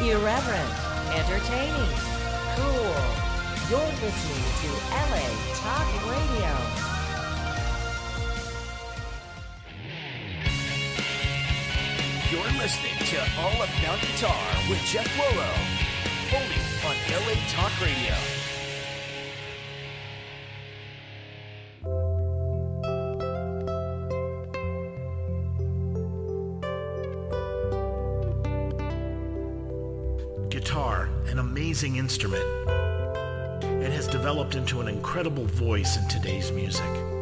Irreverent, entertaining, cool. You're listening to LA Talk Radio. You're listening to All About Guitar with Jeff Floro, only on LA Talk Radio. Guitar, an amazing instrument. It has developed into an incredible voice in today's music.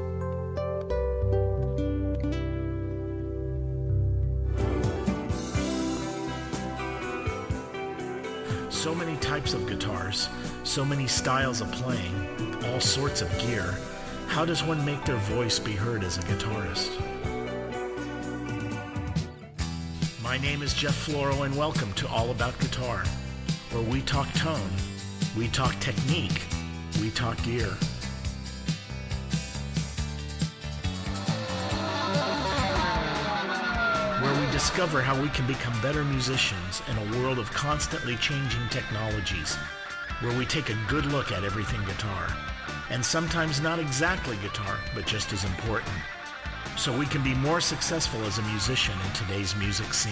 So many types of guitars, so many styles of playing, all sorts of gear. How does one make their voice be heard as a guitarist? My name is Jeff Floro, and welcome to All About Guitar, where we talk tone, we talk technique, we talk gear. Where we discover how we can become better musicians in a world of constantly changing technologies, where we take a good look at everything guitar, and sometimes not exactly guitar, but just as important, so we can be more successful as a musician in today's music scene.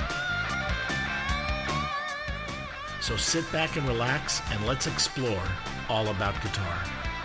So sit back and relax, and let's explore all about guitar.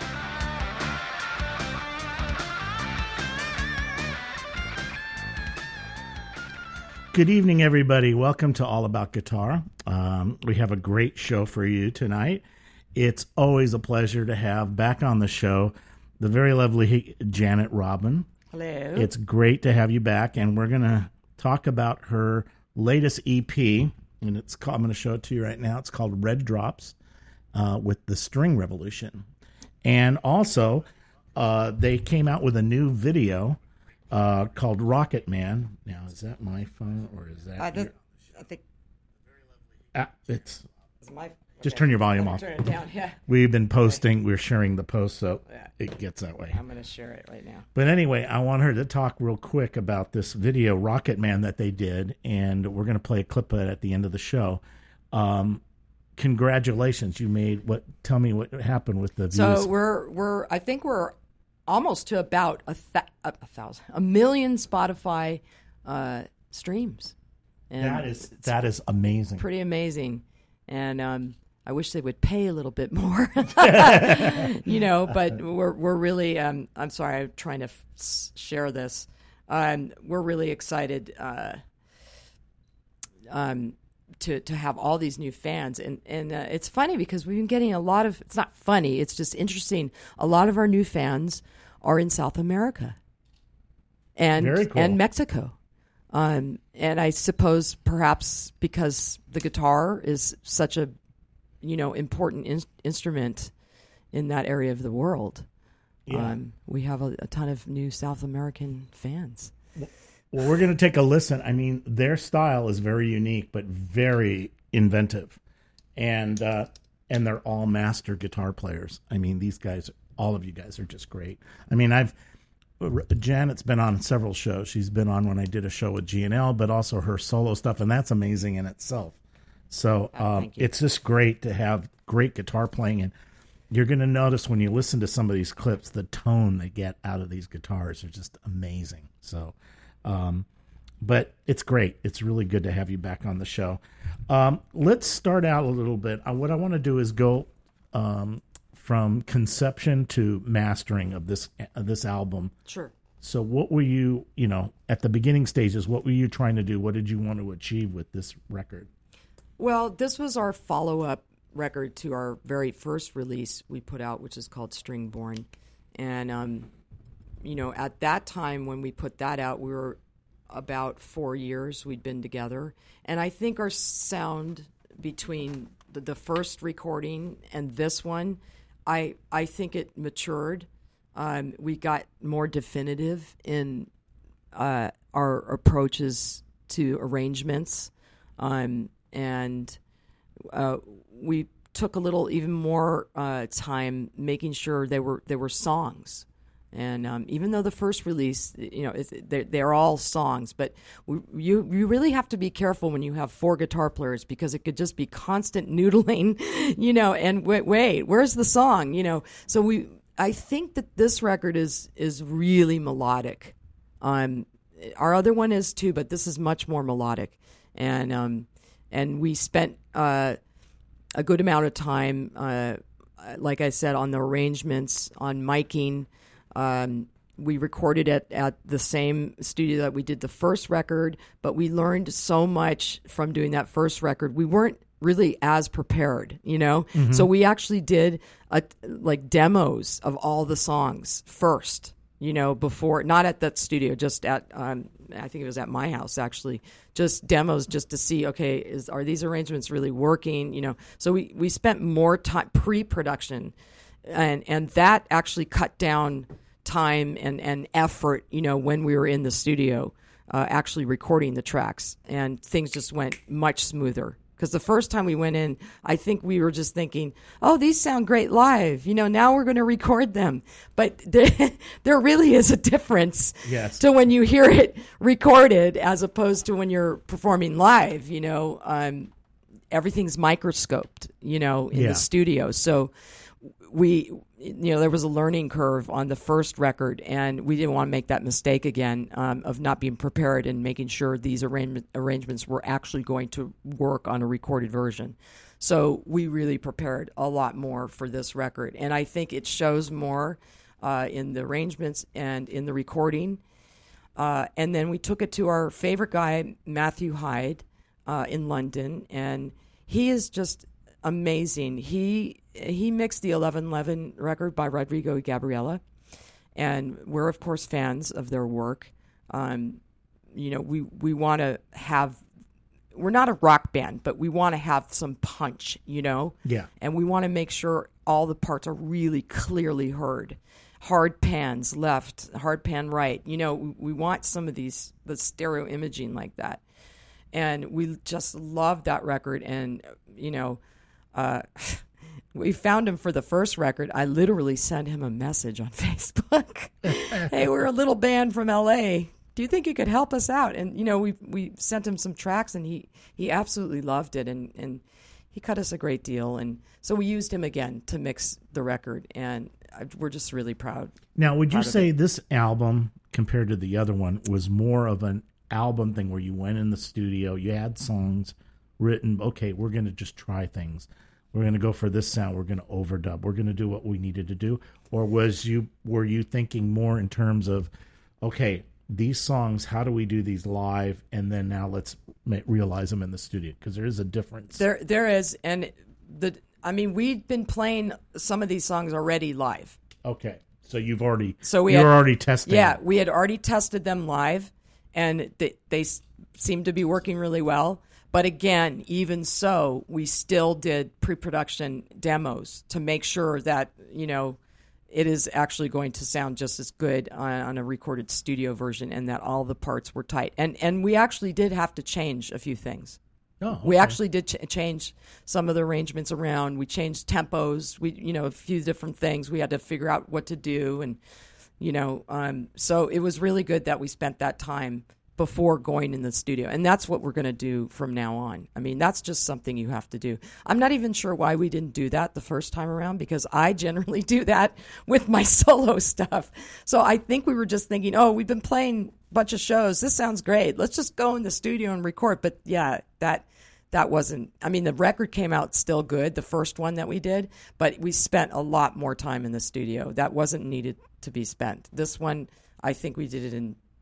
Good evening, everybody. Welcome to All About Guitar. We have a great show for you tonight. It's always a pleasure to have back on the show the very lovely Janet Robin. Hello. It's great to have you back, and we're going to talk about her latest EP, and I'm going to show it to you right now. It's called Red Drops with the String Revolution. And also, they came out with a new video called Rocket Man. Now, is that my phone or is that? I think it's my. Okay. Just turn your volume off. Turn it down. Yeah. We've been posting. We're sharing the post, so it gets that way. I'm going to share it right now. But anyway, I want her to talk real quick about this video, Rocket Man, that they did, and we're going to play a clip of it at the end of the show. Congratulations, you made what? Tell me what happened with the views. So I think we're almost to about a million Spotify streams. And that is amazing. Pretty amazing, and I wish they would pay a little bit more, but we're really, I'm sorry, I'm trying to share this. We're really excited to have all these new fans. And it's funny because we've been getting a lot of, it's not funny, it's just interesting. A lot of our new fans are in South America and, Very cool. and Mexico. And I suppose perhaps because the guitar is such a important instrument in that area of the world. Yeah. We have a ton of new South American fans. Well, we're going to take a listen. I mean, their style is very unique, but very inventive. And they're all master guitar players. I mean, these guys, all of you guys are just great. I mean, Janet's been on several shows. She's been on when I did a show with G&L, but also her solo stuff, and that's amazing in itself. So it's just great to have great guitar playing, and you're going to notice when you listen to some of these clips, the tone they get out of these guitars are just amazing. So, but it's great. It's really good to have you back on the show. Let's start out a little bit. What I want to do is go from conception to mastering of this album. Sure. So what were you, at the beginning stages, what were you trying to do? What did you want to achieve with this record? Well, this was our follow-up record to our very first release we put out, which is called Stringborn. And, at that time when we put that out, we were about 4 years we'd been together. And I think our sound between the first recording and this one, I think it matured. We got more definitive in our approaches to arrangements. And we took a little even more time making sure they were songs. And even though the first release, they're all songs, but you really have to be careful when you have 4 guitar players, because it could just be constant noodling, and wait, where's the song? So I think that this record is really melodic. Our other one is too, but this is much more melodic. And we spent a good amount of time, like I said, on the arrangements, on miking. We recorded it at the same studio that we did the first record, but we learned so much from doing that first record. We weren't really as prepared, Mm-hmm. So we actually did demos of all the songs first, before, not at that studio, just at, I think it was at my house actually, just demos just to see, okay, are these arrangements really working? So we spent more time pre-production, and that actually cut down time and effort, when we were in the studio, actually recording the tracks, and things just went much smoother. Because the first time we went in, I think we were just thinking, oh, these sound great live. Now we're going to record them. But there really is a difference to when you hear it recorded as opposed to when you're performing live. Everything's microscoped, in the studio. So there was a learning curve on the first record, and we didn't want to make that mistake again, of not being prepared and making sure these arrangements were actually going to work on a recorded version. So we really prepared a lot more for this record, and I think it shows more in the arrangements and in the recording. And then we took it to our favorite guy, Matthew Hyde, in London, and he is just amazing. He mixed the 1111 record by Rodrigo y Gabriela, and we're of course fans of their work. We want to have. We're not a rock band, but we want to have some punch, Yeah. And we want to make sure all the parts are really clearly heard. Hard pans left, hard pan right. We want some of the stereo imaging like that, and we just love that record. And we found him for the first record. I literally sent him a message on Facebook. Hey, we're a little band from LA. Do you think you could help us out? And, we sent him some tracks, and he absolutely loved it. And he cut us a great deal. And so we used him again to mix the record. And we're just really proud. Now, would you say this album, compared to the other one, was more of an album thing where you went in the studio, you had songs written, okay, we're going to just try things. We're going to go for this sound. We're going to overdub. We're going to do what we needed to do. Or were you thinking more in terms of, okay, these songs, how do we do these live? And then now let's realize them in the studio, because there is a difference. There is. And we've been playing some of these songs already live. Okay. So you've already, you're already testing. Yeah. We had already tested them live, and they seemed to be working really well. But again, even so, we still did pre-production demos to make sure that, it is actually going to sound just as good on a recorded studio version, and that all the parts were tight. And we actually did have to change a few things. Oh, okay. We actually did change some of the arrangements around. We changed tempos. A few different things. We had to figure out what to do. And, so it was really good that we spent that time before going in the studio. And that's what we're going to do from now on. That's just something you have to do. I'm not even sure why we didn't do that the first time around, because I generally do that with my solo stuff. So I think we were just thinking, oh, we've been playing a bunch of shows. This sounds great. Let's just go in the studio and record. But yeah, that wasn't, the record came out still good, the first one that we did, but we spent a lot more time in the studio. That wasn't needed to be spent. This one, I think we did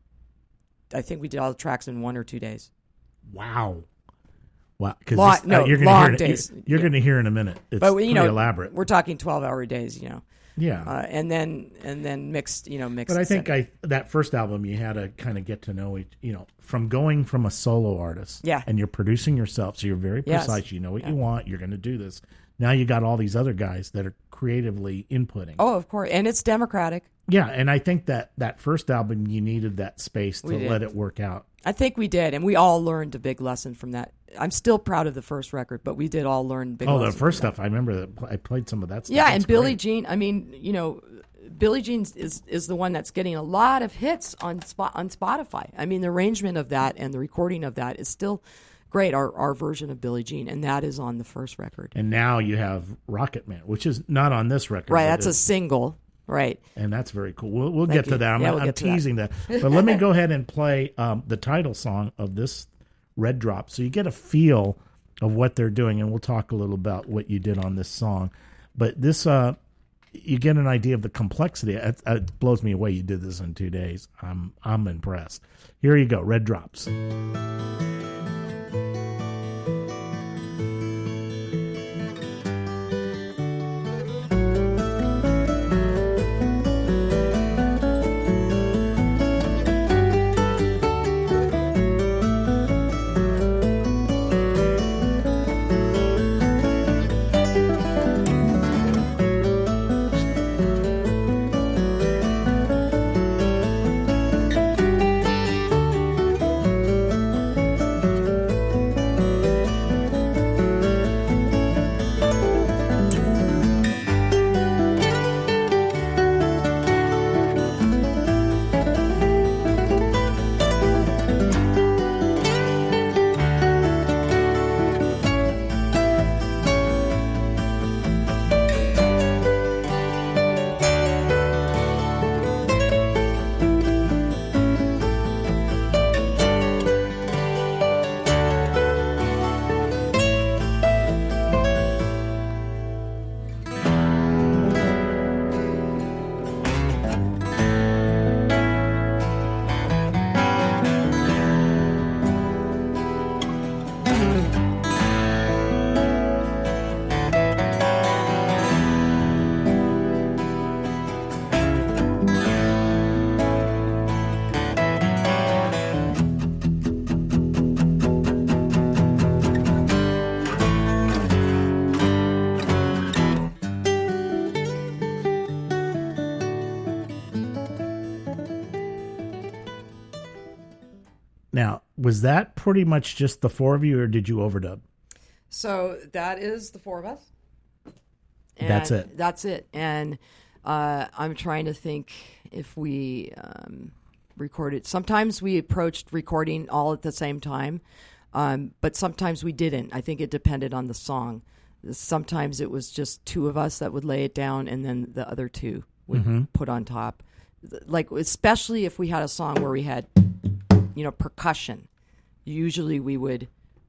all the tracks in 1 or 2 days. Wow. Because you're long days. You're going to hear in a minute. It's pretty elaborate. We're talking 12-hour days, Yeah. And then mixed. But I think that first album, you had to kind of get to know it, from going from a solo artist. Yeah. And you're producing yourself, so you're very precise. Yes. You know what you want. You're going to do this. Now you got all these other guys that are creatively inputting. Oh, of course. And it's democratic. Yeah, and I think that first album, you needed that space to let it work out. I think we did, and we all learned a big lesson from that. I'm still proud of the first record, but we did all learn big lessons. Oh, the first stuff, I remember that I played some of that stuff. Yeah, That's and Billie great. Jean, Billie Jean is the one that's getting a lot of hits on Spotify. I mean, the arrangement of that and the recording of that is still great. Our version of Billie Jean, and that is on the first record. And now you have Rocket Man, which is not on this record. Right, that's a single. Right. And that's very cool. We'll get to that. I'm teasing that. But let me go ahead and play the title song of this Red Drop, so you get a feel of what they're doing, and we'll talk a little about what you did on this song. But this, you get an idea of the complexity. It blows me away you did this in 2 days. I'm impressed. Here you go, Red Drops. Now, was that pretty much just the four of you, or did you overdub? So that is the four of us. And that's it. That's it. And I'm trying to think if we recorded. Sometimes we approached recording all at the same time, but sometimes we didn't. I think it depended on the song. Sometimes it was just two of us that would lay it down, and then the other two would put on top. Like, especially if we had a song where we had, percussion. Usually we would,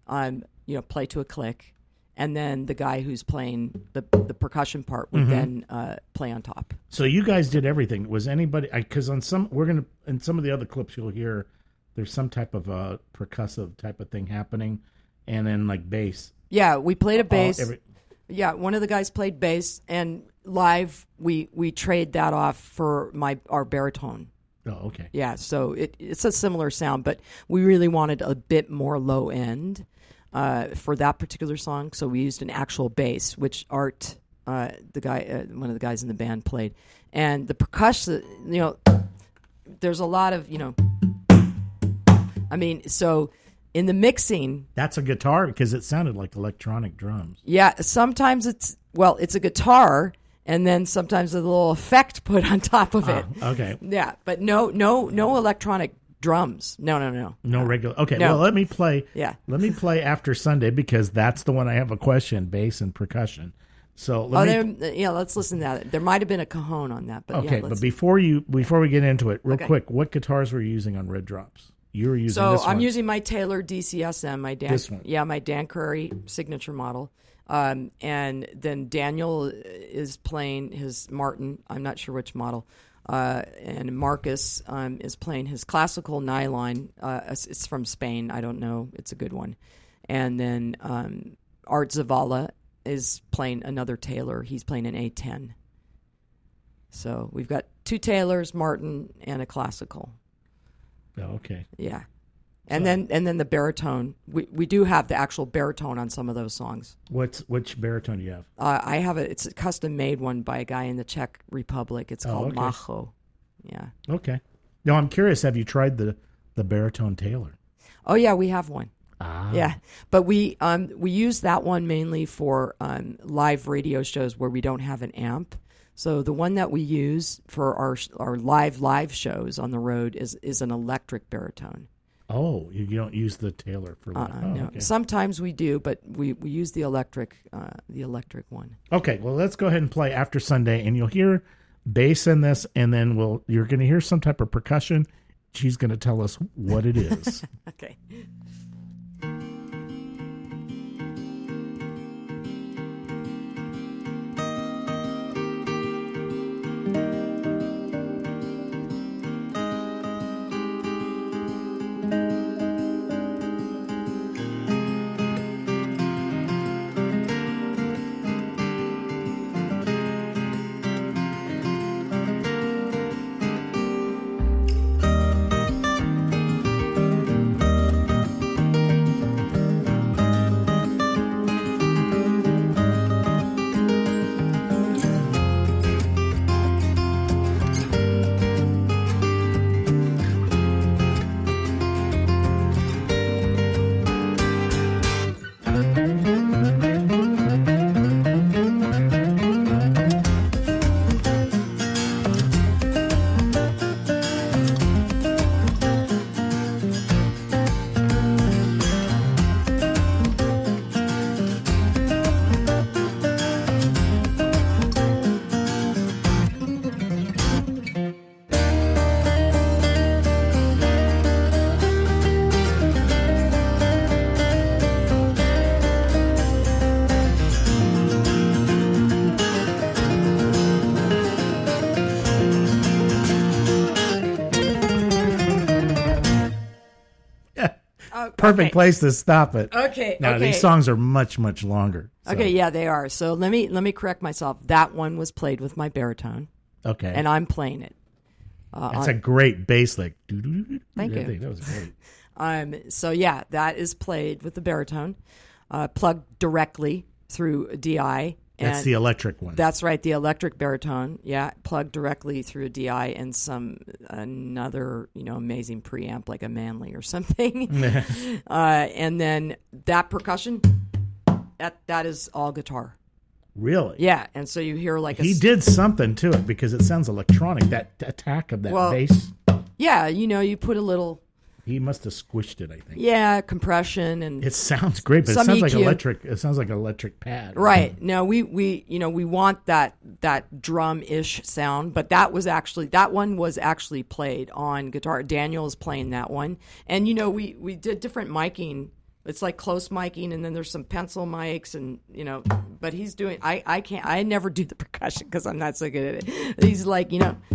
play to a click, and then the guy who's playing the percussion part would then play on top. So you guys did everything. Was anybody? Because in some of the other clips you'll hear, there's some type of a percussive type of thing happening, and then like bass. Yeah, we played a bass. One of the guys played bass, and live we trade that off for our baritone. Oh, okay. Yeah, so it's a similar sound, but we really wanted a bit more low end for that particular song, so we used an actual bass, which Art, the guy, one of the guys in the band, played, and the percussion. There's a lot of so in the mixing, that's a guitar because it sounded like electronic drums. Yeah, sometimes it's a guitar. And then sometimes a little effect put on top of it. Okay. Yeah, but no electronic drums. No. No regular. Okay. No. Well, let me play. Yeah. Let me play After Sunday because that's the one I have a question: bass and percussion. So let's listen to that. There might have been a cajon on that, but okay. But before we get into it, real quick, what guitars were you using on Red Drops? You were using this one. So I'm using my Taylor DCSM, this one. Yeah, my Dan Curry signature model. And then Daniel is playing his Martin. I'm not sure which model. And Marcus is playing his classical nylon. It's from Spain. I don't know. It's a good one. And then Art Zavala is playing another Taylor. He's playing an A10. So we've got two Taylors, Martin, and a classical. Oh, okay. Yeah. And then the baritone. We do have the actual baritone on some of those songs. Which baritone do you have? I have it's a custom made one by a guy in the Czech Republic. It's called Macho. Yeah. Okay. No, I'm curious. Have you tried the baritone Taylor? Oh yeah, we have one. Ah. Yeah, but we use that one mainly for live radio shows where we don't have an amp. So the one that we use for our live shows on the road is an electric baritone. Oh, you don't use the Taylor for that? No. Okay. Sometimes we do, but we use the electric one. Okay, well, let's go ahead and play After Sunday, and you'll hear bass in this, and then you're going to hear some type of percussion. She's going to tell us what it is. Okay. Perfect place to stop it. Okay. Now, okay. these songs are much, much longer. So. Okay, yeah, they are. So let me correct myself. That one was played with my baritone. Okay. And I'm playing it. It's a great bass lick. Thank you. That was great. So yeah, that is played with the baritone, plugged directly through a DI. That's the electric one. That's right, the electric baritone. Yeah, plugged directly through a DI and another amazing preamp like a Manley or something. And then that percussion, that is all guitar. Really? Yeah, and so you hear like he did something to it because it sounds electronic. That attack of that bass. Yeah, you put a little. He must have squished it, I think. Yeah, compression and it sounds great, but it sounds like electric. It sounds like an electric pad. Right. No, we want that drum-ish sound, but that one was actually played on guitar. Daniel is playing that one, and we did different miking. It's like close miking, and then there's some pencil mics, and but he's doing. I never do the percussion because I'm not so good at it. He's like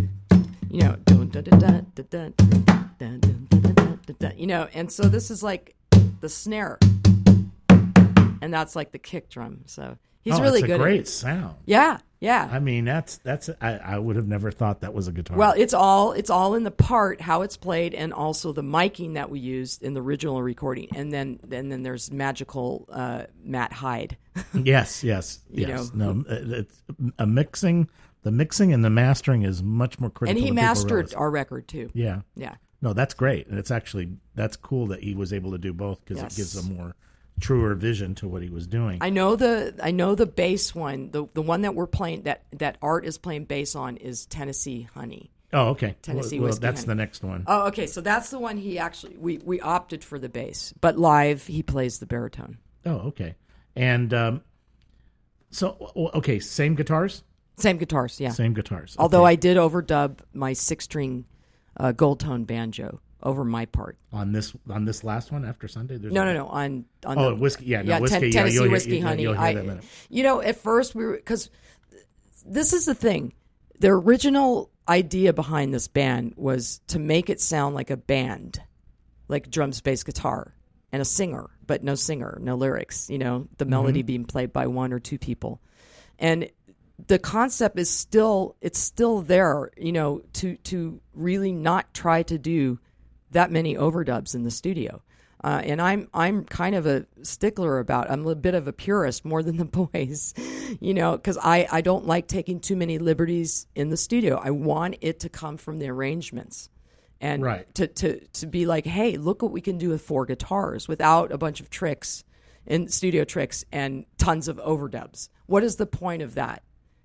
and so this is like the snare, and that's like the kick drum. So he's really good. It's a great sound. Yeah, yeah. I mean, that's. I would have never thought that was a guitar. Well, it's all in the part how it's played, and also the miking that we used in the original recording, and then there's magical Matt Hyde. Yes. No, it's a mixing. The mixing and the mastering is much more critical. And he mastered our record too. Yeah. Yeah. No, that's great. And that's cool that he was able to do both because it gives a more truer vision to what he was doing. I know the bass one, the one that we're playing that Art is playing bass on is Tennessee Honey. Oh, okay. Tennessee well, Whiskey that's Honey. the next one. Oh, okay. So that's the one he actually we opted for the bass, but live he plays the baritone. Oh, okay. And same guitars? Same guitars, yeah. Same guitars. Okay. Although I did overdub my 6-string gold tone banjo over my part. On this last one after Sunday? No. On the whiskey. Yeah, whiskey. Tennessee Whiskey Honey. You'll hear that in a minute. At first because this is the thing. The original idea behind this band was to make it sound like a band, like drums, bass, guitar, and a singer, but no singer, no lyrics. The melody being played by one or two people, and the concept is still there, to really not try to do that many overdubs in the studio. And I'm kind of a stickler about, I'm a bit of a purist more than the boys, because I don't like taking too many liberties in the studio. I want it to come from the arrangements. And to be like, hey, look what we can do with 4 guitars without a bunch of tricks and studio tricks and tons of overdubs. What is the point of that?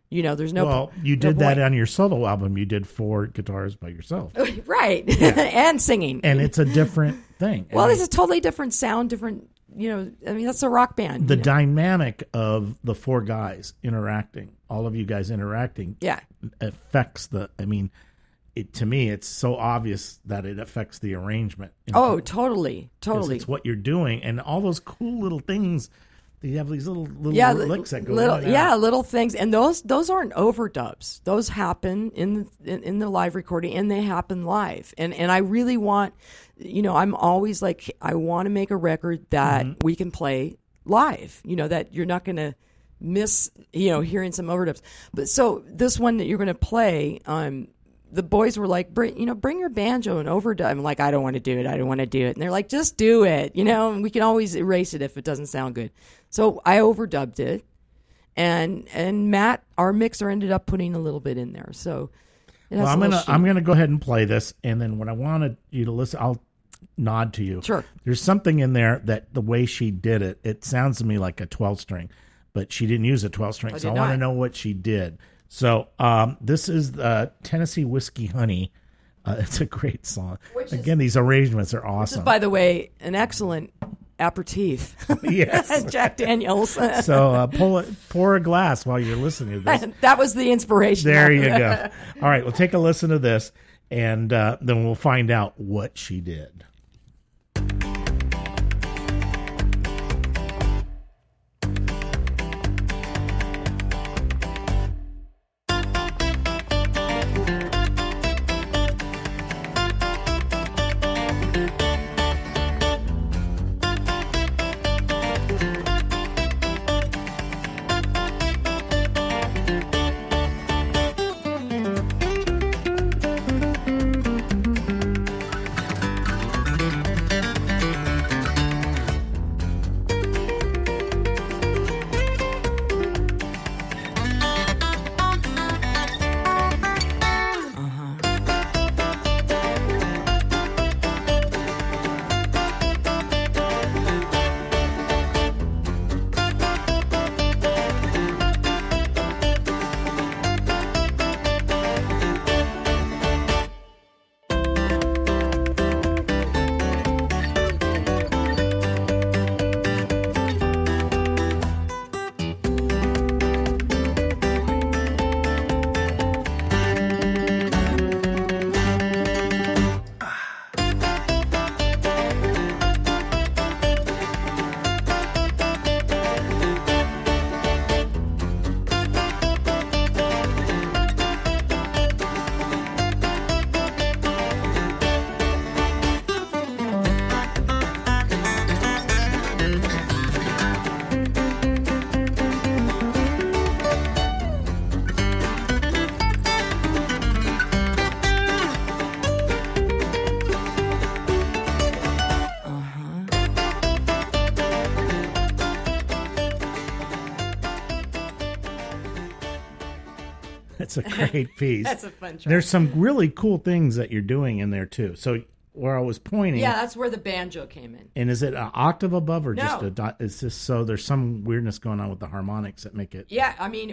You know, there's no. Well, you did that on your solo album. You did 4 guitars by yourself, right? And singing, and it's a different thing. Well, it's a totally different sound, different. You know, I mean, that's a rock band. The dynamic of the 4 guys interacting, all of you guys interacting, affects the. I mean, to me, it's so obvious that it affects the arrangement. Oh, totally. It's what you're doing, and all those cool little things. You have these little licks that go in. Little things, and those aren't overdubs. Those happen in the live recording, and they happen live. And I really want, you know, I'm always like, I want to make a record that we can play live. You know, that you're not going to miss, you know, hearing some overdubs. But so this one that you're going to play, the boys were like, bring your banjo and overdub. I'm like, I don't want to do it. And they're like, just do it. You know, and we can always erase it if it doesn't sound good. So I overdubbed it, and Matt, our mixer, ended up putting a little bit in there. So it has I'm gonna go ahead and play this, and then when I wanted you to listen, I'll nod to you. Sure. There's something in there that the way she did it, it sounds to me like a 12 string, but she didn't use a 12 string. So I want to know what she did. So this is the Tennessee Whiskey Honey. It's a great song. Again, these arrangements are awesome. Which is, by the way, an excellent aperitif. Yes. Jack Daniels. So pour a glass while you're listening to this. That was the inspiration. There you go. All right, we'll take a listen to this, and then we'll find out what she did. It's a great piece. That's a fun track. There's some really cool things that you're doing in there too. So where I was pointing, that's where the banjo came in. And is it an octave above or No. just a dot? It's just so there's some weirdness going on with the harmonics that make it. Yeah, I mean,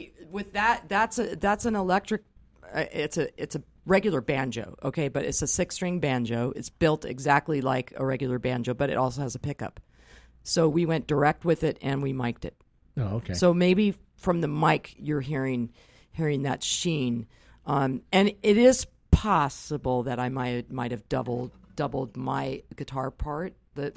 that's an electric. It's a regular banjo, okay, but it's a 6-string banjo. It's built exactly like a regular banjo, but it also has a pickup. So we went direct with it and we mic'd it. Oh, okay. So maybe from the mic you're hearing that sheen, and it is possible that I might have doubled my guitar part, but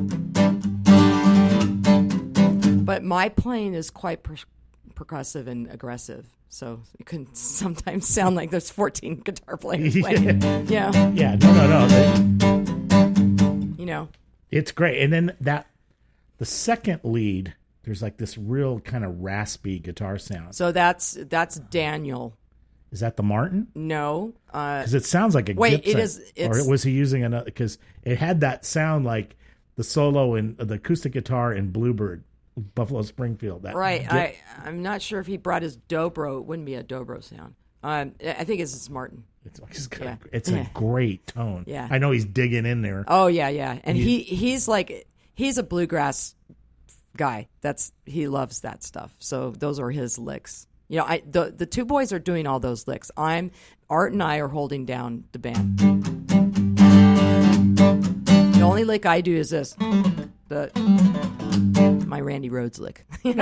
my playing is quite percussive and aggressive, so it can sometimes sound like there's 14 guitar players playing. Yeah. Yeah. No. You know, It's great, and then the second lead. There's like this real kind of raspy guitar sound. so that's Daniel. Is that the Martin? No, Because it sounds like a wait, Gibson. it is. Or was he using another? Because it had that sound like the solo and the acoustic guitar in Bluebird, Buffalo Springfield. That Right. I'm not sure if he brought his dobro. It wouldn't be a dobro sound. I think it's Martin. It's a great tone. Yeah. I know he's digging in there. Oh yeah. And he's a bluegrass guy. He loves that stuff. So those are his licks. You know, the two boys are doing all those licks. Art and I are holding down the band. The only lick I do is this, my Randy Rhoads lick,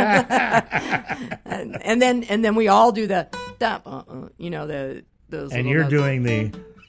and then we all do the, you know, those. And you're notes. Doing the,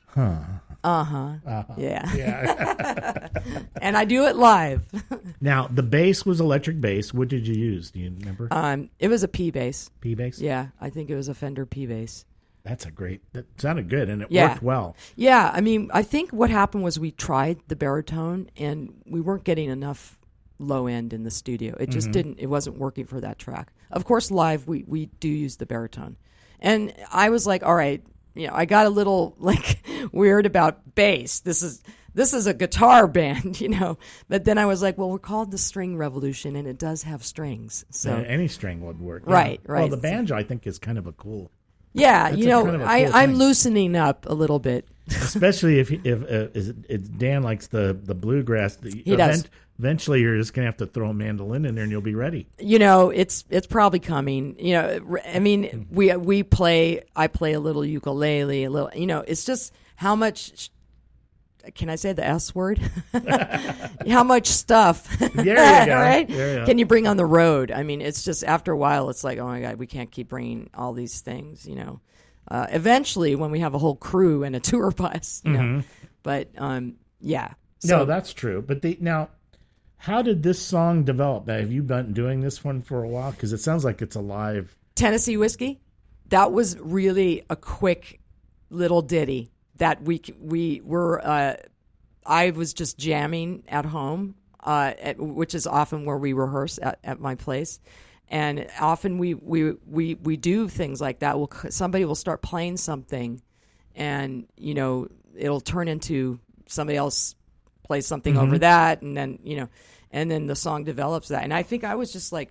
Yeah. And I do it live. Now the bass was electric bass. What did you use? Do you remember? It was a P bass. P bass. Yeah, I think it was a Fender P bass. That sounded good, and it worked well. Yeah, I mean, I think what happened was we tried the baritone, and we weren't getting enough low end in the studio. It just it wasn't working for that track. Of course, live, we do use the baritone. And I was like, all right, you know, I got a little, like, weird about bass. This is a guitar band, you know. But then I was like, well, we're called the String Revolution, and it does have strings. So any string would work. Right, yeah. right. Well, the banjo, I think, is kind of a cool... Yeah, That's you know, kind of a cool I'm thing. loosening up a little bit. Especially if Dan likes the bluegrass. He does. Eventually, you're just gonna have to throw a mandolin in there, and you'll be ready. You know, it's probably coming. You know, I mean, I play a little ukulele, a little. You know, it's just how much. Can I say the S word? How much stuff? There you go. Right? There you go. Can you bring on the road? I mean, it's just after a while, it's like, oh my God, we can't keep bringing all these things. You know, eventually, when we have a whole crew and a tour bus, you know. But yeah. No, that's true. But now, how did this song develop? Have you been doing this one for a while? Because it sounds like it's a live. Tennessee Whiskey. That was really a quick little ditty that we were. I was just jamming at home, which is often where we rehearse at my place, and often we do things like that. Somebody will start playing something, and you know it'll turn into somebody else plays something over that, and then you know, and then the song develops that. And I think I was just like.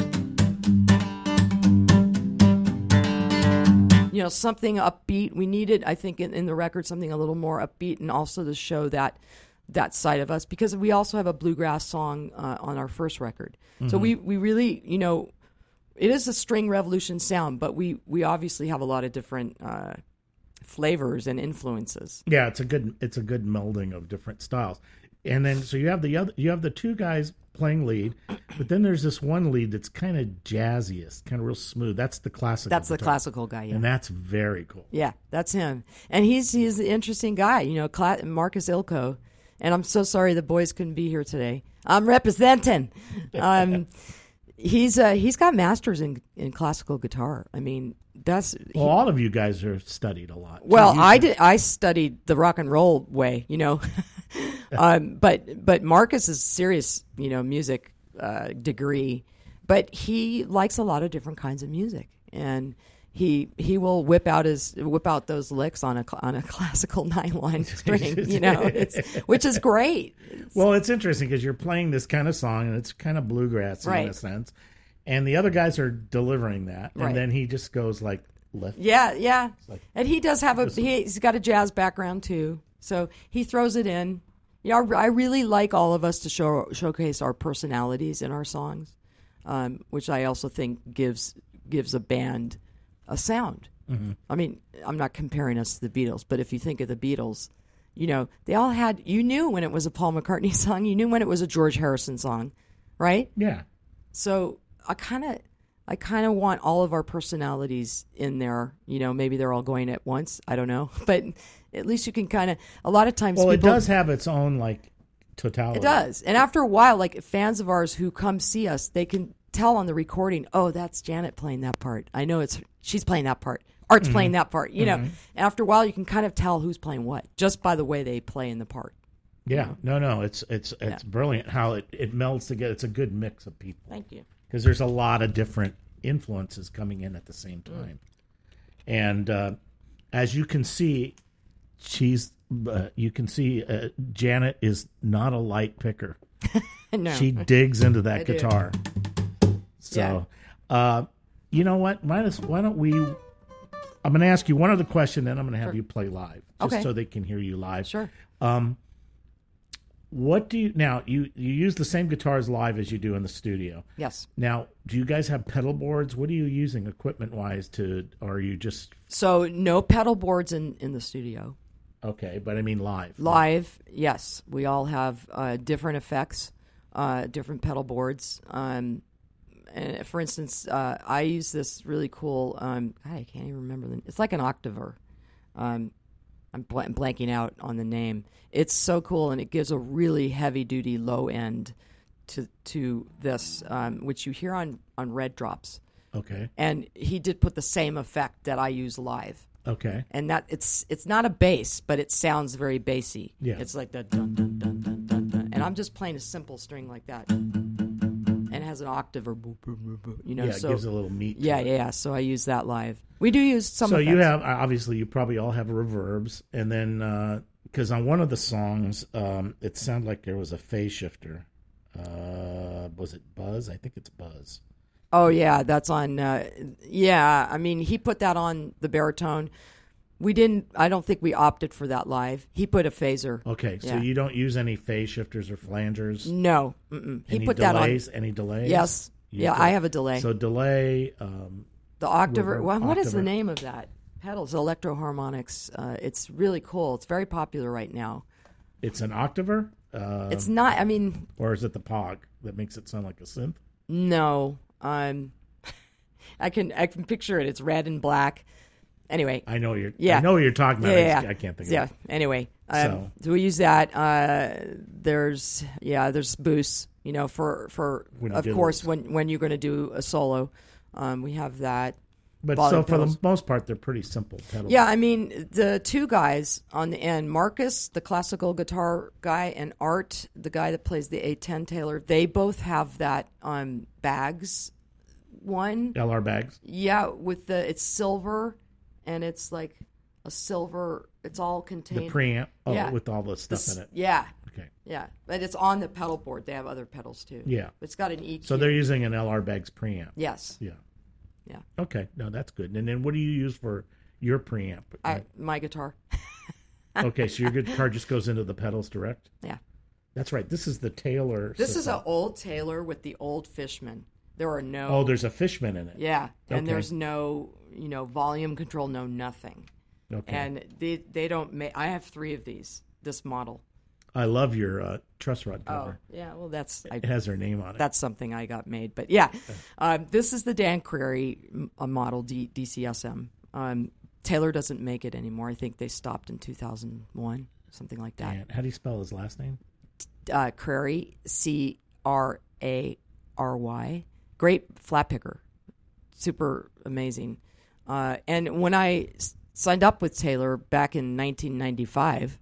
You know, something upbeat. We needed, I think, in the record, something a little more upbeat, and also to show that side of us, because we also have a bluegrass song on our first record. So we really, you know, it is a String Revolution sound, but we obviously have a lot of different flavors and influences. Yeah, it's a good melding of different styles. And then so you have the two guys playing lead, but then there's this one lead that's kind of jazziest, kind of real smooth. That's the classical. That's the guitar. classical guy, yeah. And that's very cool. Yeah, that's him. And he's an interesting guy, you know, Marcus Ilko. And I'm so sorry the boys couldn't be here today. I'm representing. He's got masters in classical guitar. I mean, all of you guys are studied a lot. Well, I studied the rock and roll way, you know. But Marcus is serious, you know, music degree, but he likes a lot of different kinds of music, and he will whip out those licks on a classical 9-line string, you know, which is great. Well, it's interesting because you're playing this kind of song, and it's kind of bluegrass in a sense, and the other guys are delivering that, and then he just goes like lift. Yeah, and he does have he's got a jazz background too, so he throws it in. Yeah, I really like all of us to showcase our personalities in our songs, which I also think gives a band a sound. Mm-hmm. I mean, I'm not comparing us to the Beatles, but if you think of the Beatles, you know, they all had. You knew when it was a Paul McCartney song. You knew when it was a George Harrison song, right? Yeah. So I kind of want all of our personalities in there. You know, maybe they're all going at once. I don't know, but. At least you can kind of, a lot of times Well, people, it does have its own, like, totality. It does. And after a while, like, fans of ours who come see us, they can tell on the recording, oh, that's Janet playing that part. I know she's playing that part. Art's playing that part. You know, and after a while, you can kind of tell who's playing what, just by the way they play in the part. Yeah. No, it's brilliant how it melds together. It's a good mix of people. Thank you. Because there's a lot of different influences coming in at the same time. And as you can see... Janet is not a light picker. No. She digs into that guitar. So, you know what? Why don't we? I'm going to ask you one other question, then I'm going to have you play live, just so they can hear you live. Sure. what do you now? You use the same guitars live as you do in the studio. Yes. Now, do you guys have pedal boards? What are you using equipment wise or are you just So no pedal boards in the studio. okay? But I mean live. Live, yes. We all have different effects, different pedal boards. And for instance, I use this really cool. God, I can't even remember it's like an Octaver. I'm blanking out on the name. It's so cool, and it gives a really heavy-duty low end to this, which you hear on Red Drops. Okay. And he did put the same effect that I use live. Okay. And that it's not a bass, but it sounds very bassy. Yeah. It's like that dun dun dun dun dun dun. And I'm just playing a simple string like that. And it has an octave or boop, boop, boop, boop, Yeah, it gives a little meat. Yeah, to it. yeah. So I use that live. We do use some. So effects. you have obviously you probably all have reverbs, and then because on one of the songs, it sounded like there was a phase shifter. Was it Buzz? I think it's Buzz. Oh yeah, that's on. Yeah, I mean he put that on the baritone. We didn't. I don't think we opted for that live. He put a phaser. Okay, so Yeah. you don't use any phase shifters or flangers. No, mm-mm. He Any put delays? that on. Any delays? Yes. You Yeah, do. I have a delay. So delay. The Octaver. Reverb, Well, what is the Octaver. name of that? Pedals, Electro-Harmonics. It's really cool. It's very popular right now. It's an Octaver. It's not. I mean, Or is it the Pog that makes it sound like a synth? no. I can picture it. It's red and black. Anyway. I know you're. Yeah. I know what you're talking about. Yeah. I can't think of Yeah. it. Anyway, So. so we use that. There's boosts. You know, for When you of do course those. when you're going to do a solo, we have that. But volume so for pedals. the most part, they're pretty simple pedals. Yeah, I mean, the two guys on the end, Marcus, the classical guitar guy, and Art, the guy that plays the A10 Taylor, they both have that bags one. LR bags. Yeah, with it's silver, and it's like a silver, it's all contained. The preamp. Oh, Yeah. with all the stuff in it. Yeah, Okay. yeah. But it's on the pedal board. They have other pedals too. Yeah. It's got an EQ. So they're using an LR bags preamp. Yes. Yeah. Yeah. Okay. No, that's good. And then what do you use for your preamp? My guitar. Okay, so your guitar just goes into the pedals direct? Yeah. That's right. This is the Taylor This is system. an old Taylor with the old Fishman. There are no. Oh, there's a Fishman in it. Yeah, and Okay. there's no, volume control, no nothing. Okay. And they don't make. I have 3 of these. This model. I love your truss rod cover. Yeah. Well, It has her name on it. that's something I got made. But yeah, this is the Dan Crary model DCSM. Taylor doesn't make it anymore. I think they stopped in 2001, something like that. Dan. How do you spell his last name? Crary, Cray. Great flat picker, super amazing. And when I signed up with Taylor back in 1995,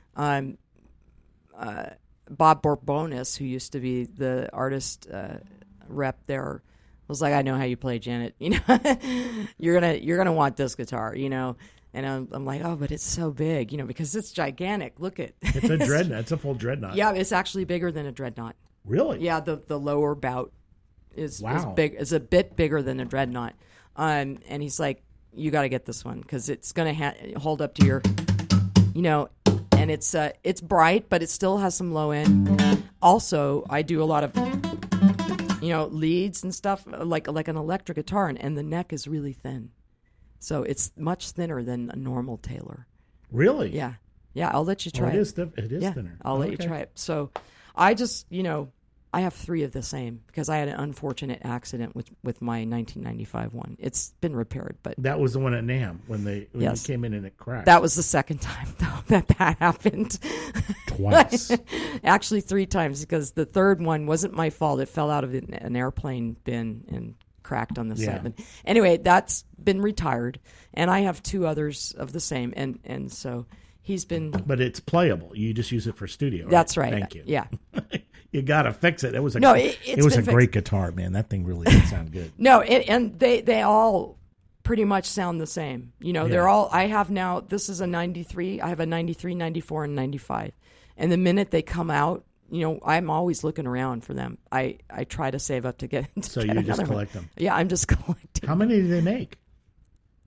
Bob Borbonis, who used to be the artist rep there, was like, "I know how you play, Janet. You're gonna want this guitar, And I'm like, oh, but it's so big, because it's gigantic. Look at It's a dreadnought. It's a full dreadnought. Yeah, it's actually bigger than a dreadnought. Really? Yeah, the lower bout is Wow. big. Is a bit bigger than a dreadnought. And he's like, you got to get this one because it's going to hold up to your, and it's bright, but it still has some low end. Also, I do a lot of, leads and stuff like an electric guitar, and the neck is really thin, so it's much thinner than a normal Taylor. Really? Yeah, I'll let you try it it. is. It is Yeah, thinner. I'll let you Okay. try it. So I just, I have 3 of the same because I had an unfortunate accident with my 1995 one. It's been repaired, but That was the one at NAMM when Yes. you came in and it cracked. that was the second time, though, that happened. Twice. Actually, 3 times because the third one wasn't my fault. It fell out of an airplane bin and cracked on the Yeah. side. But anyway, that's been retired, and I have 2 others of the same, and so he's been. But it's playable. You just use it for studio. That's right. Thank you. Yeah. You got to fix it. It was a No, it it's was a been great guitar, man. That thing really did sound good. No, and they all pretty much sound the same. They're all. I have now. This is a 93. I have a 93, 94, and 95. And the minute they come out, I'm always looking around for them. I try to save up to get. So you just another one. collect them. Yeah, I'm just collecting. How many do they make?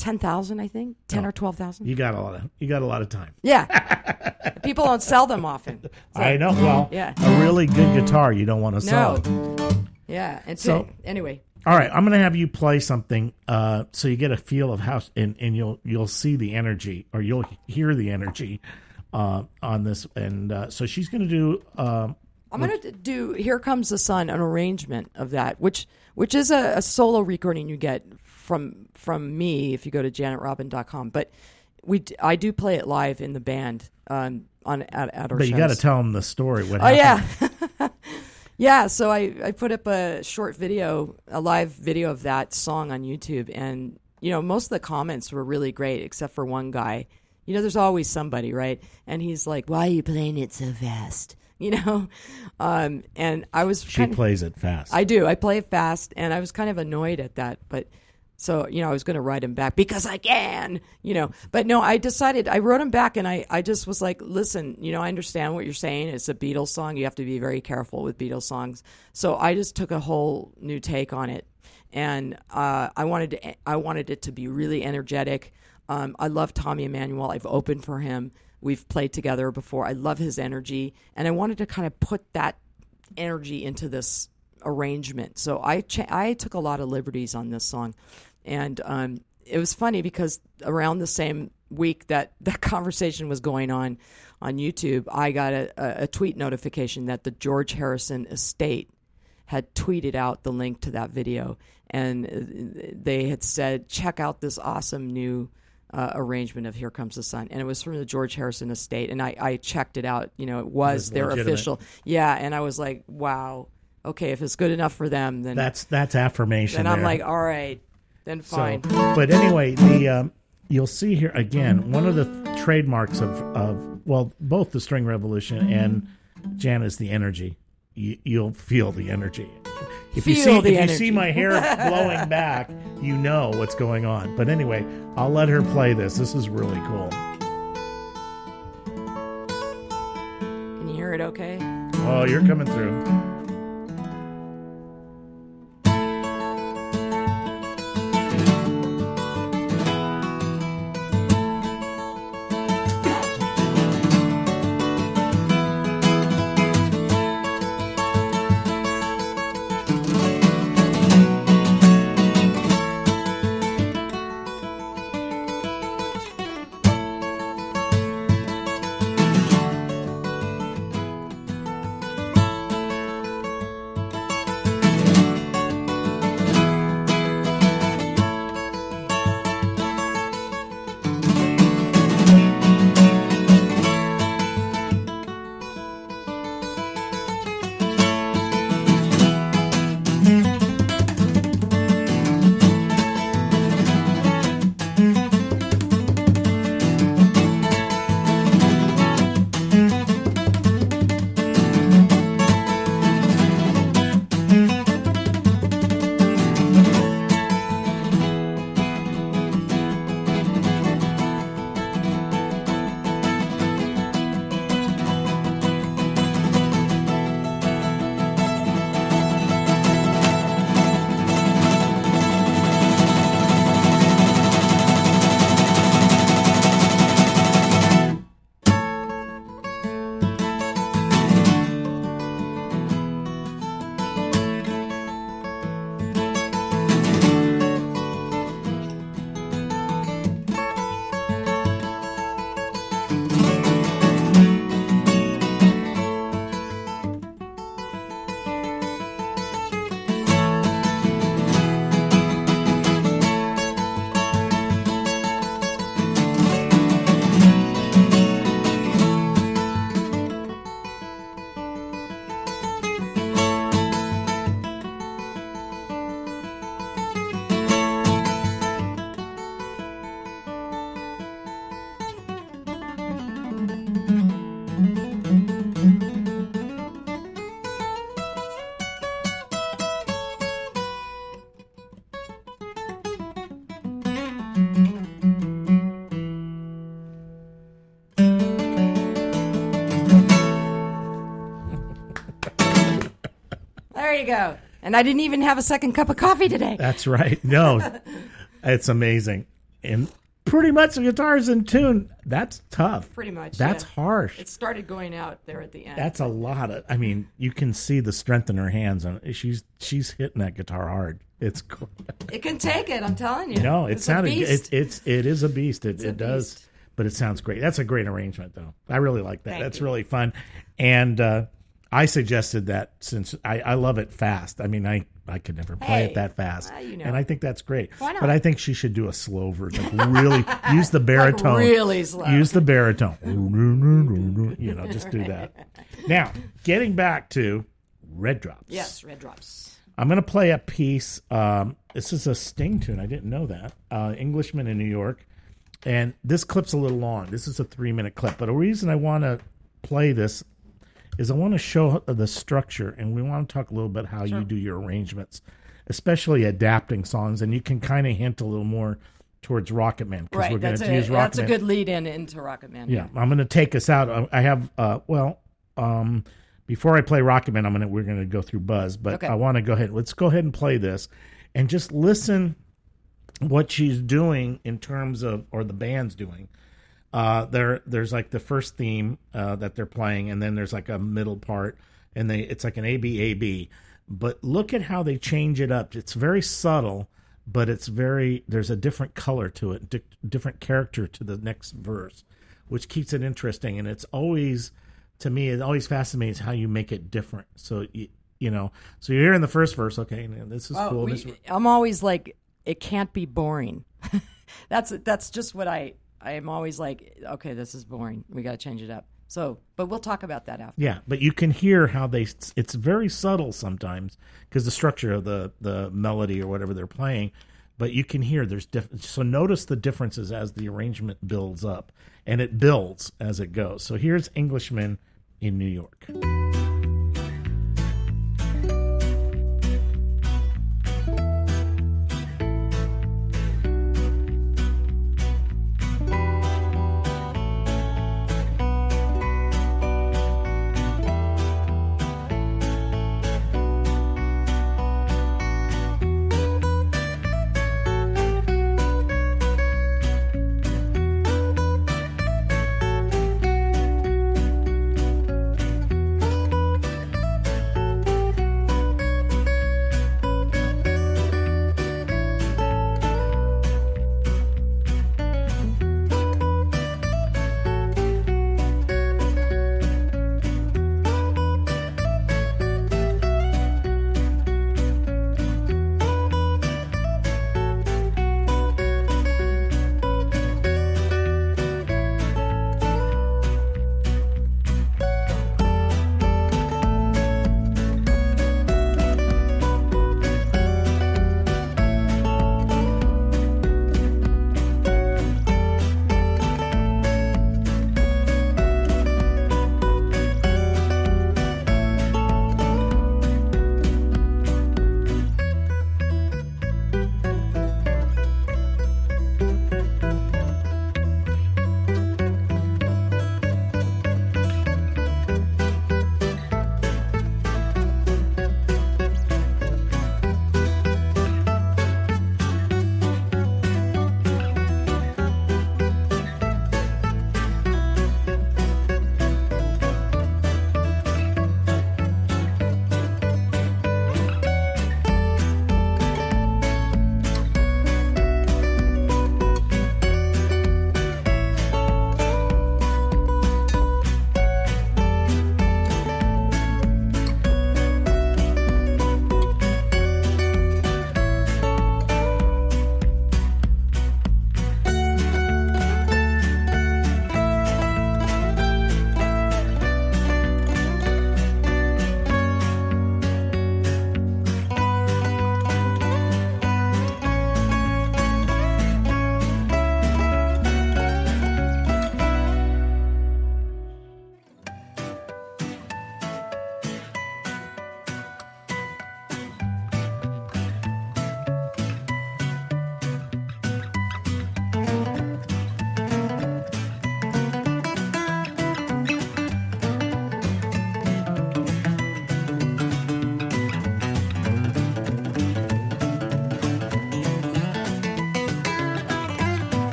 10,000, I think, 10 or 12,000. You got a lot of time. Yeah, people don't sell them often. So, I know. Well, yeah. A really good guitar, you don't want to sell it. Yeah, and So- anyway. All right, I'm going to have you play something, so you get a feel of how, and you'll see the energy, or you'll hear the energy on this. And so she's going to do. I'm going to do "Here Comes the Sun," an arrangement of that, which is a solo recording you get from me if you go to janetrobin.com. But I do play it live in the band at our But you shows. got to tell them the story. What Oh happened. yeah. Yeah, so I put up a short video, a live video of that song on YouTube, and most of the comments were really great, except for one guy. There's always somebody, right? And he's like, "Why are you playing it so fast?" And I was She plays it fast. I do. I play it fast, and I was kind of annoyed at that, but. So, I was going to write him back because I can, But no, I wrote him back, and I just was like, listen, I understand what you're saying. It's a Beatles song. You have to be very careful with Beatles songs. So I just took a whole new take on it. And I wanted it to be really energetic. I love Tommy Emmanuel. I've opened for him. We've played together before. I love his energy. And I wanted to kind of put that energy into this arrangement. So I took a lot of liberties on this song. And it was funny because around the same week that conversation was going on YouTube, I got a tweet notification that the George Harrison estate had tweeted out the link to that video. And they had said, check out this awesome new arrangement of Here Comes the Sun. And it was from the George Harrison estate. And I checked it out. It was their legitimate. official. Yeah, and I was like, wow. Okay, if it's good enough for them, then that's affirmation. Then I'm there. like, all right, then fine. So, but anyway, you'll see here again one of the trademarks of both the String Revolution and Jan is the energy. You'll feel the energy. If you see my hair blowing back, you know what's going on. But anyway, I'll let her play this. This is really cool. Can you hear it okay? Oh, you're coming through. There you go. And I didn't even have a second cup of coffee today. That's right. No, it's amazing. and pretty much the guitar's in tune. That's tough. Pretty much. That's yeah. harsh. It started going out there at the end. That's a lot of. I mean, you can see the strength in her hands, and she's hitting that guitar hard. It's cool. It can take it. I'm telling you. No, it It's a sounded. beast. It is a beast. It a does, beast. but it sounds great. That's a great arrangement, though. I really like that. Thank That's you. really fun, and I suggested that since I love it fast. I mean, I could never play it Hey, that fast, you know. and I think that's great. Why not? But I think she should do a slow version. Like really use the baritone. really slow. Use the baritone. You know, just do that. Now, getting back to Red Drops. Yes, Red Drops. I'm going to play a piece. This is a Sting tune. I didn't know that. Englishman in New York. And this clip's a little long. This is a 3-minute clip. But a reason I want to play this is I want to show the structure, and we want to talk a little bit how you do your arrangements, especially adapting songs. And you can kind of hint a little more towards Rocket Man, because Right. we're going That's to use Rocket Man. That's a good lead into Rocket Man. Yeah, I'm going to take us out. I have before I play Rocket Man, we're going to go through Buzz, but Okay. I want to go ahead. Let's go ahead and play this, and just listen what she's doing in terms of, or the band's doing. There's like the first theme that they're playing, and then there's like a middle part, and it's like an A-B. But look at how they change it up. It's very subtle, but there's a different color to it, different character to the next verse, which keeps it interesting. And it's always, to me, it always fascinates how you make it different. So so you're in the first verse, okay, this is cool. I'm always like, it can't be boring. That's just what I am always like, okay, this is boring. We got to change it up. So, but we'll talk about that after. Yeah, but you can hear how it's very subtle sometimes, because the structure of the melody or whatever they're playing, but you can hear there's so notice the differences as the arrangement builds up, and it builds as it goes. So here's Englishman in New York.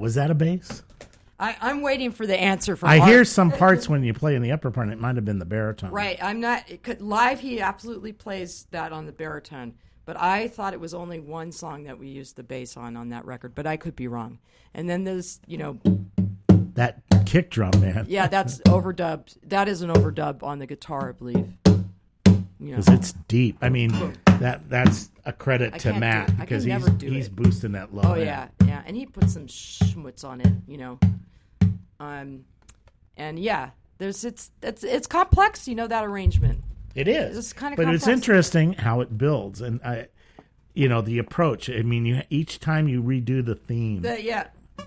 Was that a bass? I'm waiting for the answer from I Art. hear some parts when you play in the upper part. It might have been the baritone. Right. I'm not live. He absolutely plays that on the baritone, but I thought it was only one song that we used the bass on that record. But I could be wrong. And then there's That kick drum, man. yeah, that's overdubbed. That is an overdub on the guitar, I believe. Because it's deep. I mean, that's a credit to Matt because he's boosting that low. Oh yeah, and he put some schmutz on it, and yeah, it's complex, that arrangement. It is. It's kind of, but complex. It's interesting how it builds, and the approach. I mean, each time you redo the theme. Yeah.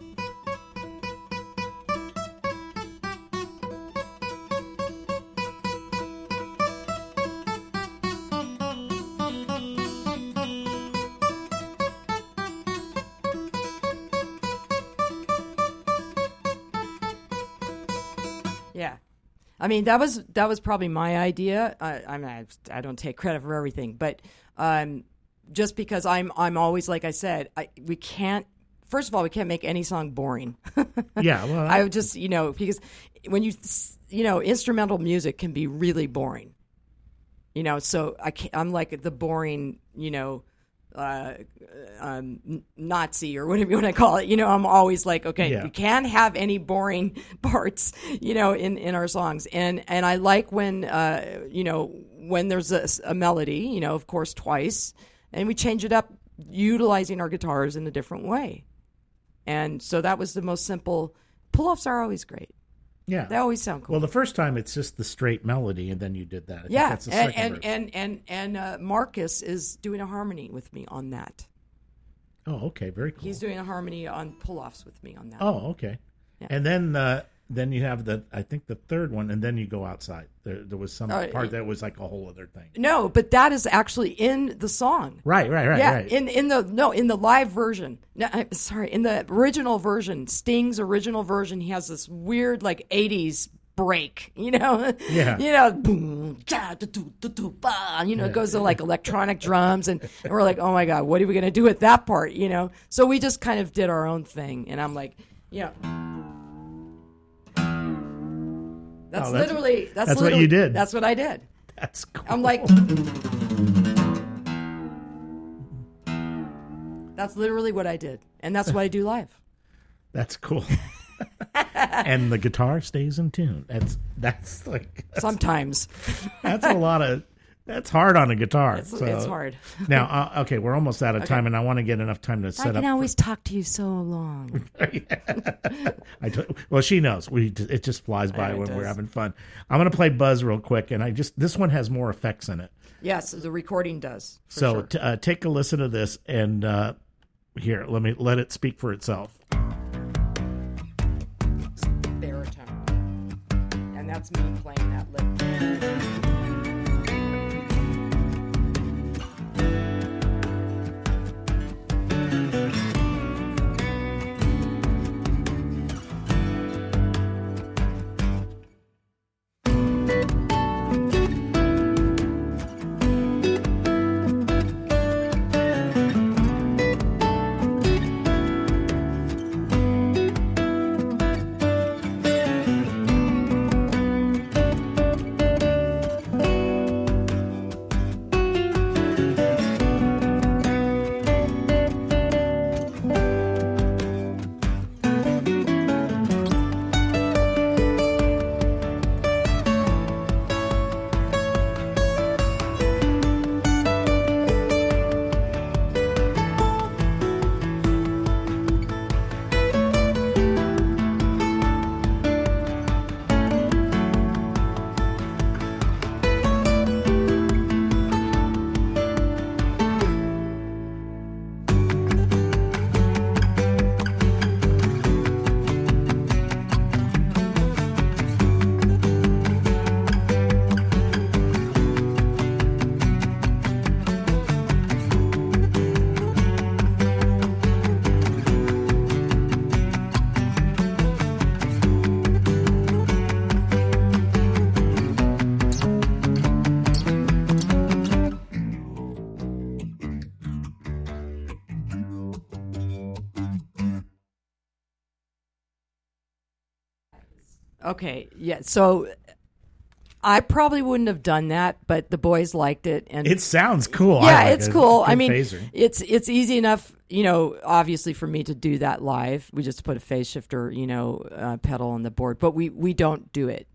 Yeah, I mean that was probably my idea. I don't take credit for everything, but just because I'm always, like I said, we can't. First of all, we can't make any song boring. Yeah, well, I would just because when instrumental music can be really boring. So I'm like the boring Nazi or whatever you want to call it. I'm always like, okay, we can't have any boring parts, in our songs. And I like when, when there's a melody, of course, twice, and we change it up utilizing our guitars in a different way. And so that was the most simple. Pull-offs are always great. Yeah, they always sound cool. Well, the first time it's just the straight melody, and then you did that. I think that's the second verse. And Marcus is doing a harmony with me on that. Oh, okay, very cool. He's doing a harmony on pull-offs with me on that. Oh, okay. Yeah. And then you have the third one, and then you go outside. There was some part that was like a whole other thing. No, but that is actually in the song. Right. Yeah, right. in the live version. No, in the original version, Sting's original version, he has this weird like 80s break, Yeah. Boom, it goes to like electronic drums, and we're like, oh my God, what are we gonna do with that part? So we just kind of did our own thing, and I'm like, yeah. That's what you did. That's what I did. That's cool. I'm like, that's literally what I did, and that's what I do live. That's cool. And the guitar stays in tune. That's Sometimes. That's hard on a guitar. It's hard. Now, okay, we're almost out of time, and I want to get enough time to set up. I can always talk to you so long. Well, she knows. It just flies by when we're having fun. I'm going to play Buzz real quick, and this one has more effects in it. Yes, the recording does. So take a listen to this, and here, let it speak for itself. Baritone, and that's me playing that lick. Okay, yeah. So I probably wouldn't have done that, but the boys liked it, and It sounds cool. yeah, I like it's it. cool. Good I mean, phaser. it's easy enough, obviously for me to do that live. We just put a phase shifter, pedal on the board, but we don't do it.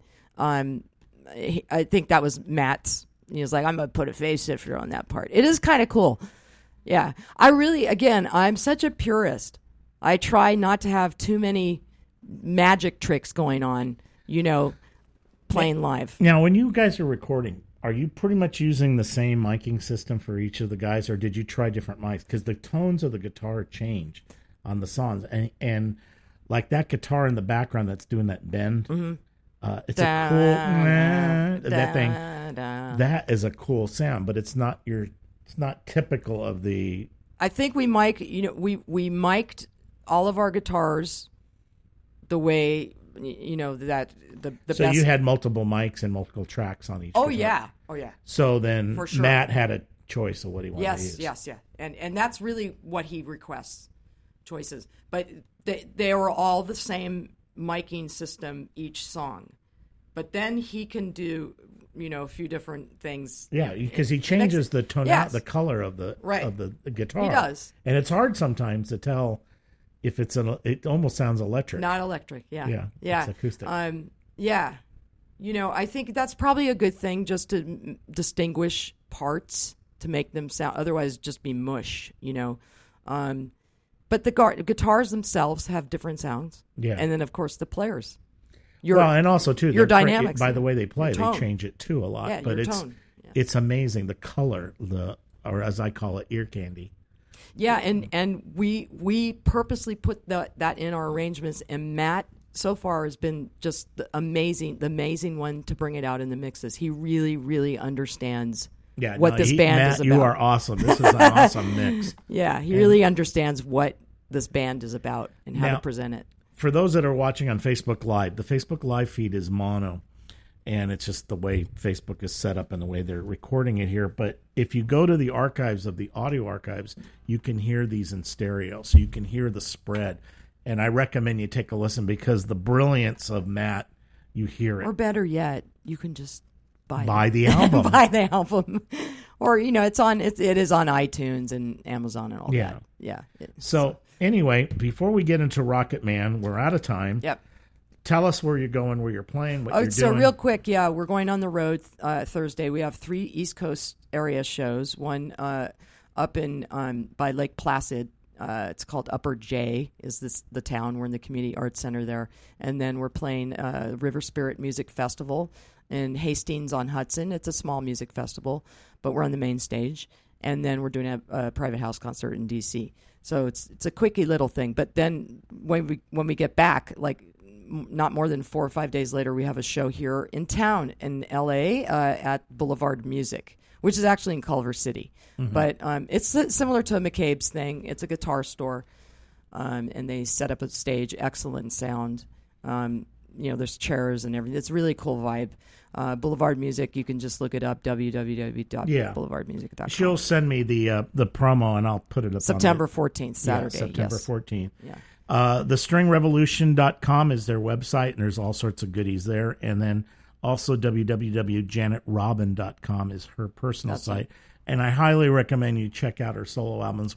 I think that was Matt's. He was like, I'm going to put a phase shifter on that part. It is kind of cool. Yeah. I'm such a purist. I try not to have too many magic tricks going on, playing live. Now, when you guys are recording, are you pretty much using the same miking system for each of the guys, or did you try different mics? Because the tones of the guitar change on the songs. And like that guitar in the background that's doing that bend, it's a cool... that thing. That is a cool sound, but it's not typical of the... I think we we mic'd all of our guitars the way, that the So best... you had multiple mics and multiple tracks on each guitar. Oh, yeah. So then For sure. Matt had a choice of what he wanted to use. Yes. And that's really what he requests, choices. But they were all the same miking system each song. But then he can do, a few different things. Yeah, because he changes the tone out, the color of the guitar. He does. And it's hard sometimes to tell if it almost sounds electric. Not electric, yeah. It's acoustic. Yeah. I think that's probably a good thing, just to distinguish parts, to make them sound, otherwise just be mush, But the guitars themselves have different sounds. Yeah. And then, of course, the players. And also, too, your dynamics. by the way they play, they change it, too, a lot. Yeah, but it's amazing. The color, or as I call it, ear candy. Yeah, and we purposely put that in our arrangements, and Matt so far has been just the amazing one to bring it out in the mixes. He really, really understands what this band is about. You are awesome. This is an awesome mix. Yeah, he really understands what this band is about and how to present it. For those that are watching on Facebook Live, the Facebook Live feed is mono, and it's just the way Facebook is set up and the way they're recording it here. But if you go to the archives of the audio archives, you can hear these in stereo, so you can hear the spread. And I recommend you take a listen, because the brilliance of Matt, you hear it. Or better yet, you can just buy the album. Buy the album. Or, it is on iTunes and Amazon and all that. Yeah. So anyway, before we get into Rocket Man, we're out of time. Yep. Tell us where you're going, where you're playing, what you're doing. So real quick, we're going on the road Thursday. We have 3 East Coast area shows. One up in by Lake Placid. It's called Upper J, is the town. We're in the Community Arts Center there. And then we're playing River Spirit Music Festival in Hastings-on-Hudson. It's a small music festival, but we're on the main stage. And then we're doing a private house concert in D.C. So it's a quickie little thing. But then when we get back, like not more than 4 or 5 days later, we have a show here in town in L.A. At Boulevard Music, which is actually in Culver City. Mm-hmm. But it's similar to McCabe's thing. It's a guitar store, and they set up a stage, excellent sound. There's chairs and everything. It's a really cool vibe. Boulevard Music, you can just look it up, www.boulevardmusic.com. She'll send me the promo, and I'll put it up September 14th, Saturday. September 14th. Yeah. TheStringRevolution.com is their website, and there's all sorts of goodies there. And then also www.janetrobin.com is her personal site. And I highly recommend you check out her solo albums.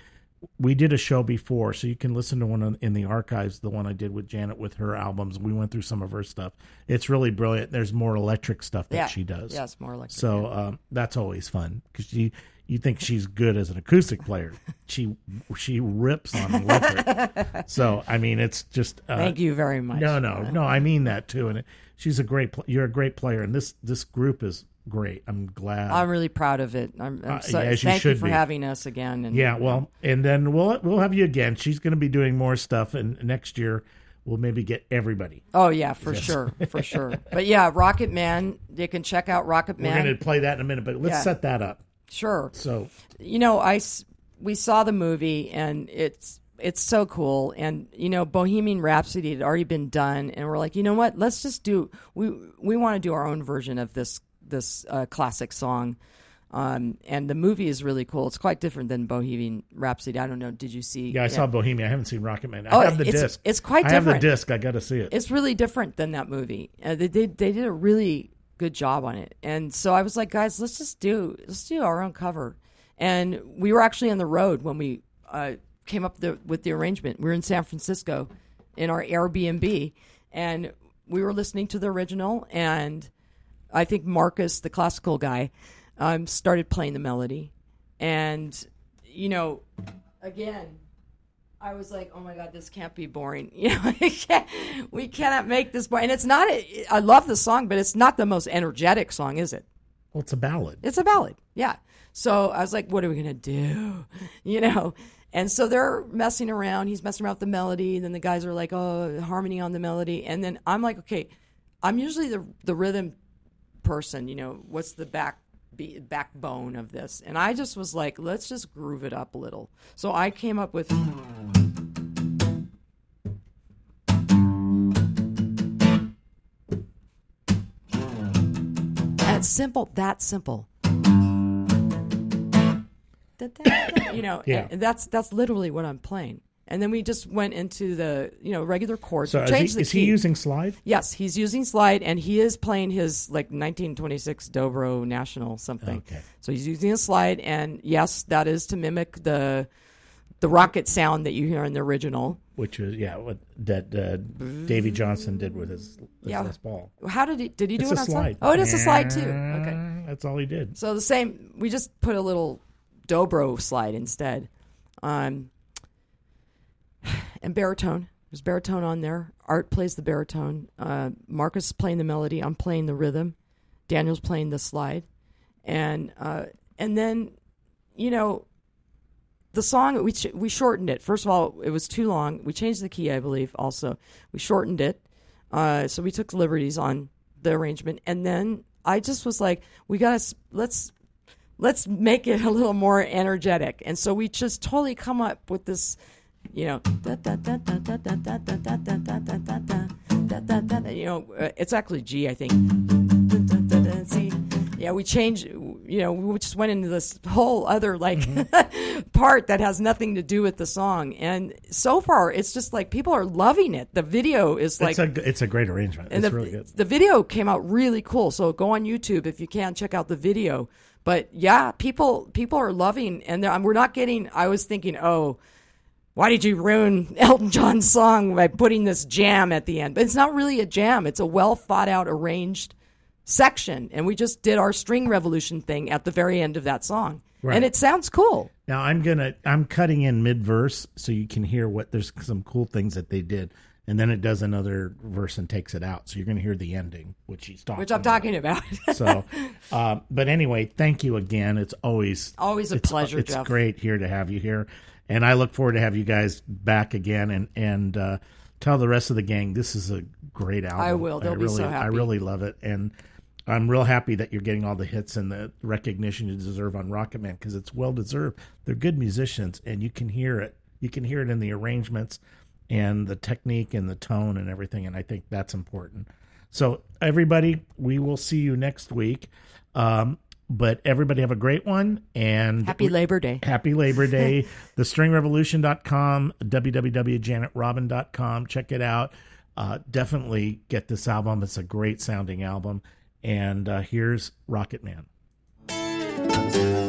We did a show before, so you can listen to one in the archives, the one I did with Janet with her albums. We went through some of her stuff. It's really brilliant. There's more electric stuff that she does. Yes, more electric. So that's always fun, because you think she's good as an acoustic player. She rips on electric. So, I mean, it's just... Thank you very much. No, I mean that, too. And she's you're a great player, and this group is great. I'm glad. I'm really proud of it. Thank you for having us again. And then we'll have you again. She's going to be doing more stuff, and next year we'll maybe get everybody. Oh yeah, for sure. But yeah, Rocket Man. You can check out Rocket Man. We're going to play that in a minute, but let's set that up. Sure. So we saw the movie, and it's so cool. And Bohemian Rhapsody had already been done, and we're like, you know what? Let's just do. We want to do our own version of this classic song. And the movie is really cool. It's quite different than Bohemian Rhapsody. I don't know. Did you see? Yeah, I saw Bohemian. I haven't seen Rocketman. I have the disc. It's quite I different. have the disc. I got to see it. It's really different than that movie. They did a really good job on it. And so I was like, guys, let's do our own cover. And we were actually on the road when we came up with the arrangement. We were in San Francisco in our Airbnb, and we were listening to the original, and I think Marcus, the classical guy, started playing the melody. And, again, I was like, oh my God, this can't be boring. We cannot make this boring. And it's not, I love the song, but it's not the most energetic song, is it? Well, it's a ballad. It's a ballad, yeah. So I was like, what are we going to do? And so they're messing around. He's messing around with the melody. Then the guys are like, oh, harmony on the melody. And then I'm like, okay, I'm usually the rhythm person, what's the backbone of this? And I just was like, let's just groove it up a little. So I came up with... That's simple. That simple. Yeah. And that's literally what I'm playing. And then we just went into the regular chords. So is he using slide? Yes, he's using slide, and he is playing his 1926 Dobro National something. Okay. So he's using a slide, and yes, that is to mimic the rocket sound that you hear in the original. Which is what Davy Johnson did with his Les Paul. How did he do It's it a on slide? Oh, it is a slide too. Okay, that's all he did. so the same. We just put a little Dobro slide instead. And baritone. There's baritone on there. Art plays the baritone. Marcus is playing the melody. I'm playing the rhythm. Daniel's playing the slide. And then, the song, we shortened it. First of all, it was too long. We changed the key, I believe, also. We shortened it. So we took liberties on the arrangement. And then I just was like, let's make it a little more energetic. And so we just totally come up with this... it's actually G, I think. See, we changed. We just went into this whole other part that has nothing to do with the song. And so far, it's just like people are loving it. The video is like it's a great arrangement. And it's really good. The video came out really cool. So go on YouTube if you can, check out the video. But yeah, people are loving, and we're not getting. I was thinking, oh, why did you ruin Elton John's song by putting this jam at the end? But it's not really a jam. It's a well thought out, arranged section. And we just did our string revolution thing at the very end of that song. Right. And it sounds cool. Now I'm cutting in mid-verse so you can hear there's some cool things that they did. And then it does another verse and takes it out. So you're going to hear the ending, which I'm talking about. So, but anyway, thank you again. It's always a pleasure, It's Jeff. great here to have you here. And I look forward to have you guys back again and tell the rest of the gang this is a great album. I will. They'll be so happy. I really love it. And I'm real happy that you're getting all the hits and the recognition you deserve on Rocketman because it's well deserved. They're good musicians, and you can hear it. You can hear it in the arrangements and the technique and the tone and everything, and I think that's important. So, everybody, we will see you next week. But everybody have a great one. And Happy Labor Day. Happy Labor Day. TheStringRevolution.com, www.janetrobin.com. Check it out. Definitely get this album. It's a great sounding album. And here's Rocketman.